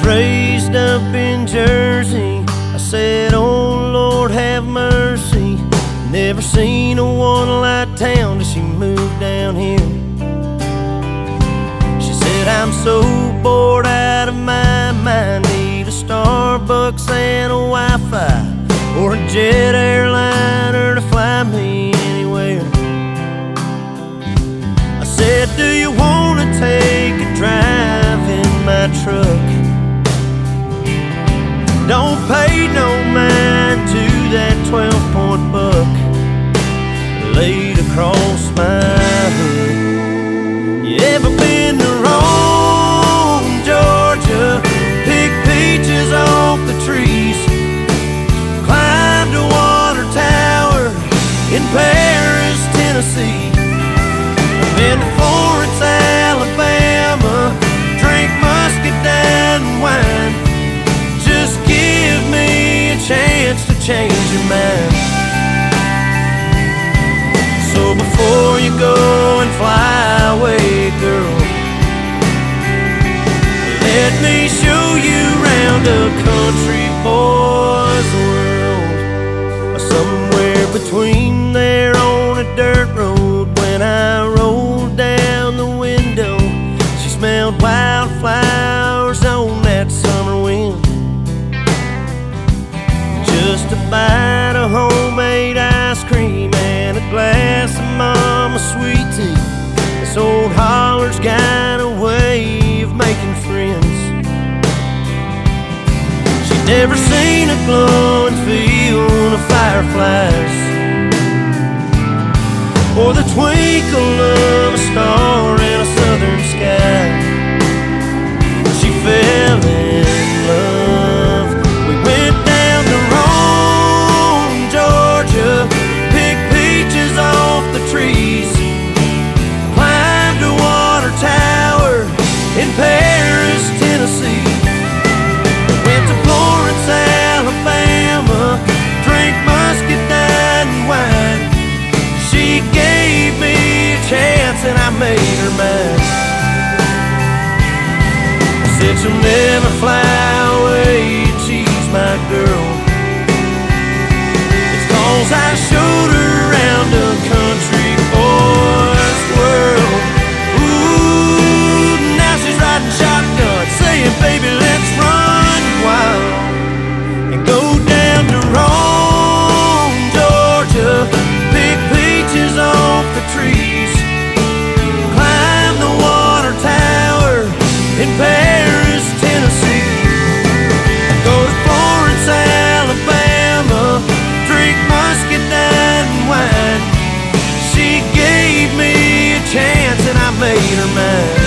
raised up in Jersey. I said, oh Lord, have mercy. Never seen a one-light town till she moved down here. She said, I'm so bored out of my mind, need a Starbucks and a Wi-Fi, or a jet airliner to fly me anywhere. I said, do you want to take a drive in my truck? Don't pay no mind to that 12-point buck laid across my hood. You ever been to Rome, Georgia? Pick peaches off the trees, climbed a water tower in Paris, Tennessee. I've been to Florence, Alabama, drink muscadine wine. Just give me a chance to change your mind. So before you go and fly away, girl, let me show you around a country boy's world. Somewhere between there on a dirt road, when I rolled down the window, she smelled wildflowers on that summer wind. Just a bite of homemade ice cream and a glass of mama's sweet tea. This old holler's got a way of making friends. She'd never seen a glowing field of fireflies, or the twinkle of a star in a southern sky. She fell in love. We went down to Rome, Georgia, picked peaches off the trees, climbed a water tower in Paris, Tennessee. Went to Florence, Alabama, drank muscadine wine. She gave me a chance and I made her mine. I said she'll never fly away, she's my girl. It's 'cause I showed her around a country boy's world. Ooh, now she's riding shotgun, saying, baby, let's run wild and go down to Rome, Georgia, pick peaches off the trees, climb the water tower in Paris, Tennessee. Go to Florence, Alabama, drink muscadine wine. She gave me a chance and I made her mine.